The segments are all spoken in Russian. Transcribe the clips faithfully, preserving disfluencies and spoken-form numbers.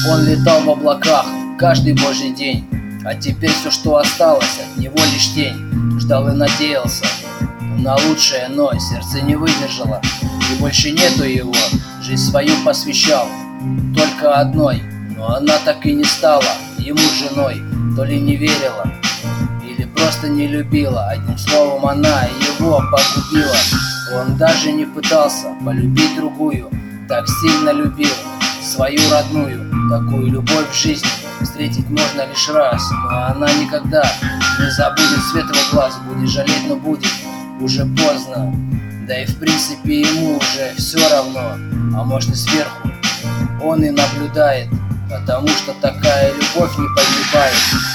Он летал в облаках каждый божий день, а теперь все, что осталось от него, лишь тень. Ждал и надеялся на лучшее, но сердце не выдержало, и больше нету его. Жизнь свою посвящал только одной, но она так и не стала ему женой. То ли не верила, или просто не любила, одним словом она его погубила. Он даже не пытался полюбить другую, так сильно любил свою родную. Такую любовь в жизни встретить можно лишь раз, но она никогда не забудет свет его глаз. Будет жалеть, но будет уже поздно, да и в принципе ему уже все равно. А может и сверху он и наблюдает, потому что такая любовь не погибает.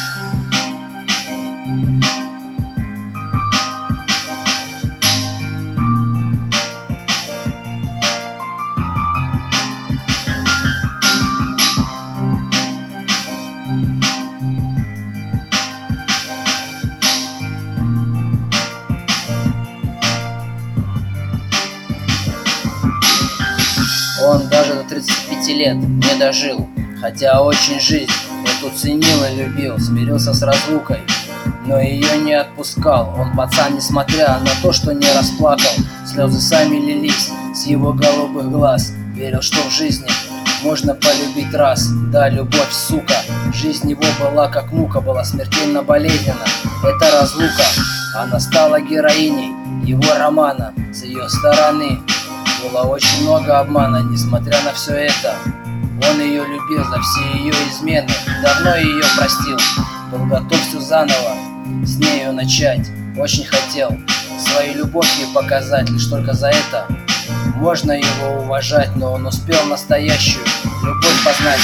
Он даже до тридцати пяти лет не дожил, хотя очень жизнь эту ценил и любил. Смирился с разлукой, но ее не отпускал. Он, пацан, несмотря на то, что не расплакал, слезы сами лились с его голубых глаз. Верил, что в жизни можно полюбить раз. Да, любовь, сука, жизнь его была как мука, была смертельно болезненна эта разлука. Она стала героиней его романа. С ее стороны было очень много обмана. Несмотря на все это, он ее любил за все ее измены, давно ее простил, был готов все заново с нею начать. Очень хотел свою любовь ей показать, лишь только за это можно его уважать. Но он успел настоящую любовь познать.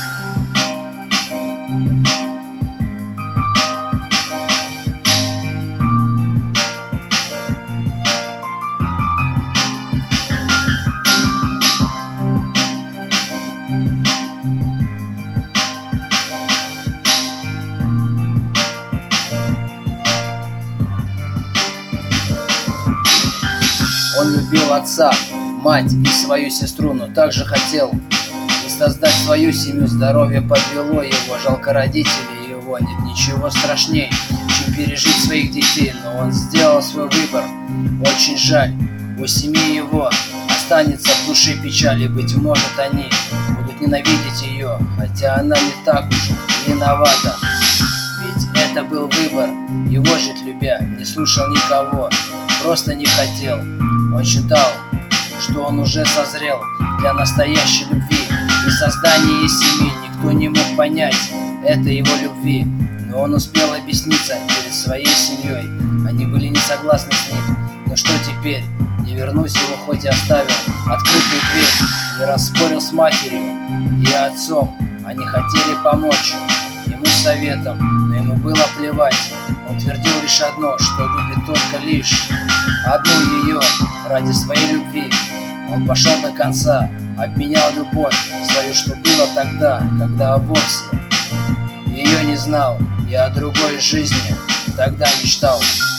Он любил отца, мать и свою сестру, но также хотел и создать свою семью. Здоровье подвело его, жалко родителей его. Нет ничего страшнее, чем пережить своих детей, но он сделал свой выбор. Очень жаль, у семьи его останется в душе печаль, и, быть может, они будут ненавидеть ее, хотя она не так уж виновата. Ведь это был выбор его жить любя, не слушал никого, просто не хотел. Он считал, что он уже созрел для настоящей любви, и создание семьи никто не мог понять этой его любви. Но он успел объясниться перед своей семьей, они были не согласны с ним. Но что теперь? Не вернусь его, хоть и оставил открытую дверь. Не распорил с матерью и отцом, они хотели помочь ему советом, но ему было плевать. Он твердил лишь одно, что любит только лишь одну ее. Ради своей любви он пошел до конца, обменял любовь свою, что было тогда, когда вовсе ее не знал, и о другой жизни тогда мечтал.